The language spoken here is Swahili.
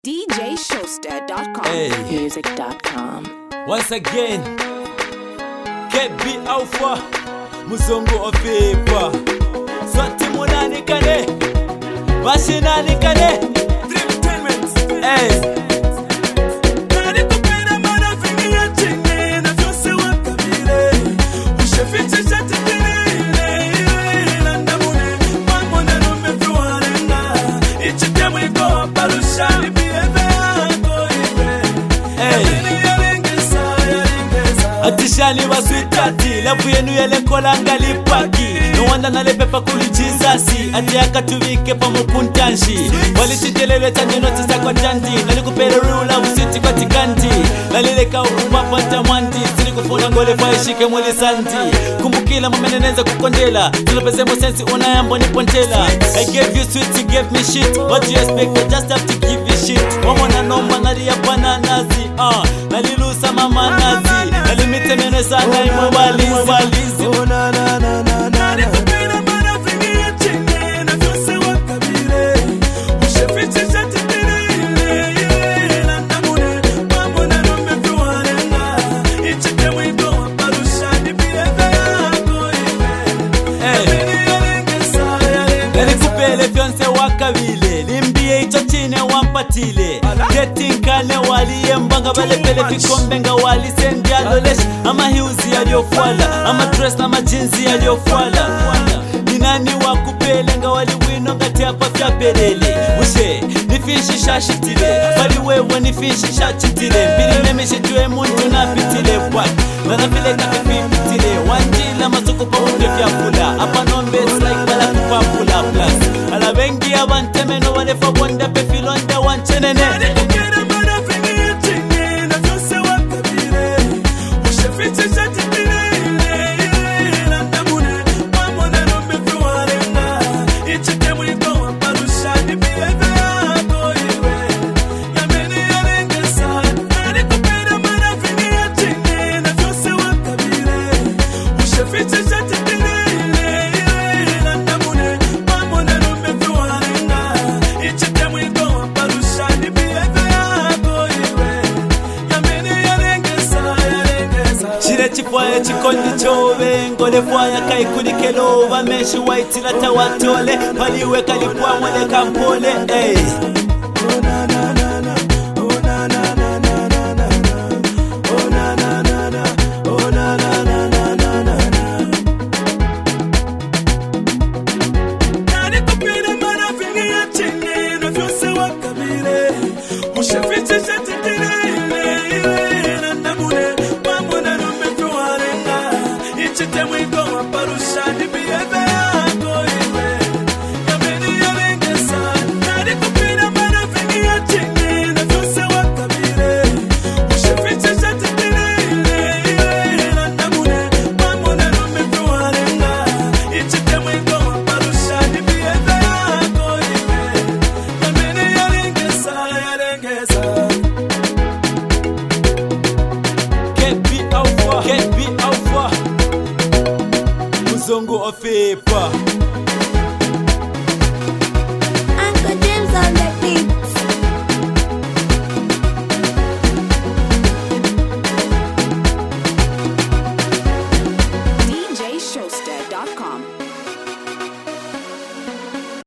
DJShowster.com. Hey. Music.com. Once again, KB Alpha, Muzongo of Paper. Santi Munani Kane, Mashinani Kane, Dreamtainment. Hey. Atishani wa sweetati, lafu yenu yele kola angali paki. No wanda nale pepa kuli jizasi, ati akatuvike pa mukuntanshi. Wali chitelele chanyi notisa kwa jandi, nali kupele rula usiti kwa tikanti. Nalileka ukupapa tamandi, sili kufuna ngole faishike mwili santi. Kumbukila mameneneza kukondela, tulopeze mosensi unayambo nipontela. I gave you sweet, you gave me shit. What do you expect? I just have to give you shit. Wamona nomba nali ya bananazi, nalilusa mama nazi. Nalimite mene sana imubalizi. Oh na na na na na. Nalikupele fiance wakabile, limbie ito chine wampatile. Ketinkane wali mbanga bale pele fikombenga wali sendialo lesh. Ama hiuzi aliofuala, ama dress na majinzi aliofuala. Ninani wakupele nga wali wino ngati hapa fya pelele. Mushe, nifinshi shashitile, wali wewe nifinshi shachitile. Mbili nemeshitue muntu na pitile what. Nanapile kame pitile, wanjila masuko pa unge fya fula. Apa nombe like bala kupapula plus. Ala bengi abanteme no wale fa wanda pe filonda wanchenene. Chifwaya chikondi chobe ngole fwaya kai kulikelo bameshi waitila tawatole paliwe kalipwa mwele kampole hey. Oh na na na na, oh na na na na na na, oh na na na na, oh na na na na na na. Nani kupira mara vingi ya chini na vyose wakabile. Mushafiche shati